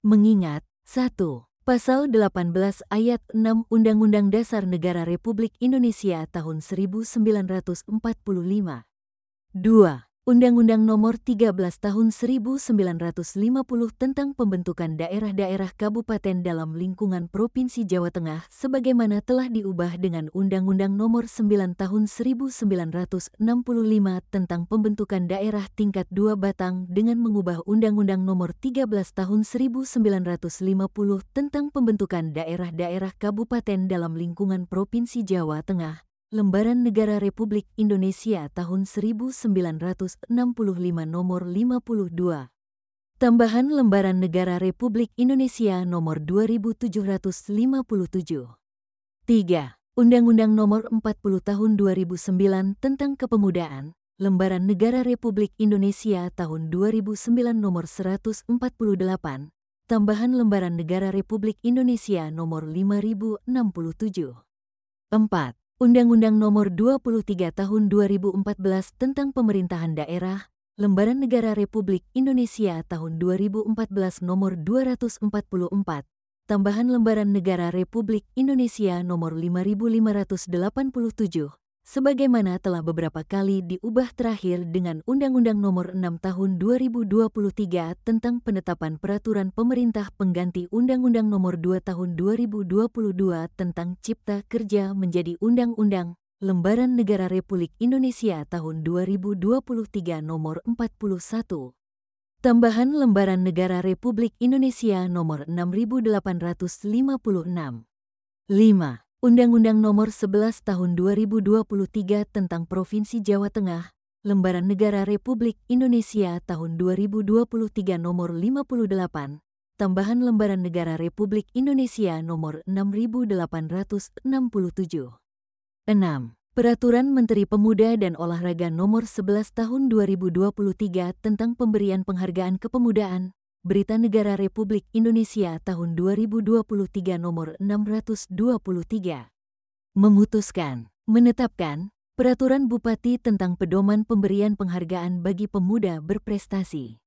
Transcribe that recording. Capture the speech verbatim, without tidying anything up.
Mengingat satu. Pasal delapan belas ayat enam Undang-Undang Dasar Negara Republik Indonesia tahun seribu sembilan ratus empat puluh lima. dua. Undang-Undang Nomor tiga belas Tahun seribu sembilan ratus lima puluh tentang pembentukan daerah-daerah kabupaten dalam lingkungan Provinsi Jawa Tengah sebagaimana telah diubah dengan Undang-Undang Nomor sembilan Tahun seribu sembilan ratus enam puluh lima tentang pembentukan daerah tingkat dua Batang dengan mengubah Undang-Undang Nomor tiga belas Tahun seribu sembilan ratus lima puluh tentang pembentukan daerah-daerah kabupaten dalam lingkungan Provinsi Jawa Tengah. Lembaran Negara Republik Indonesia tahun seribu sembilan ratus enam puluh lima nomor lima puluh dua. Tambahan Lembaran Negara Republik Indonesia nomor dua ribu tujuh ratus lima puluh tujuh. tiga. Undang-Undang Nomor empat puluh Tahun dua ribu sembilan tentang Kepemudaan. Lembaran Negara Republik Indonesia tahun dua ribu sembilan nomor seratus empat puluh delapan. Tambahan Lembaran Negara Republik Indonesia nomor lima ribu enam puluh tujuh. empat. Undang-Undang Nomor dua puluh tiga Tahun dua ribu empat belas tentang Pemerintahan Daerah, Lembaran Negara Republik Indonesia tahun dua ribu empat belas Nomor dua ratus empat puluh empat, Tambahan Lembaran Negara Republik Indonesia Nomor lima ribu lima ratus delapan puluh tujuh, sebagaimana telah beberapa kali diubah terakhir dengan Undang-Undang Nomor enam Tahun dua ribu dua puluh tiga tentang penetapan peraturan pemerintah pengganti Undang-Undang Nomor dua Tahun dua ribu dua puluh dua tentang Cipta Kerja menjadi Undang-Undang. Lembaran Negara Republik Indonesia tahun dua ribu dua puluh tiga Nomor empat puluh satu. Tambahan Lembaran Negara Republik Indonesia Nomor enam ribu delapan ratus lima puluh enam. lima. Undang-Undang Nomor sebelas Tahun dua ribu dua puluh tiga tentang Provinsi Jawa Tengah, Lembaran Negara Republik Indonesia tahun dua ribu dua puluh tiga Nomor lima puluh delapan, Tambahan Lembaran Negara Republik Indonesia Nomor enam ribu delapan ratus enam puluh tujuh. enam. Peraturan Menteri Pemuda dan Olahraga Nomor sebelas Tahun dua ribu dua puluh tiga tentang pemberian penghargaan kepemudaan. Berita Negara Republik Indonesia tahun dua ribu dua puluh tiga nomor enam ratus dua puluh tiga. Memutuskan, menetapkan, Peraturan Bupati tentang pedoman pemberian penghargaan bagi pemuda berprestasi.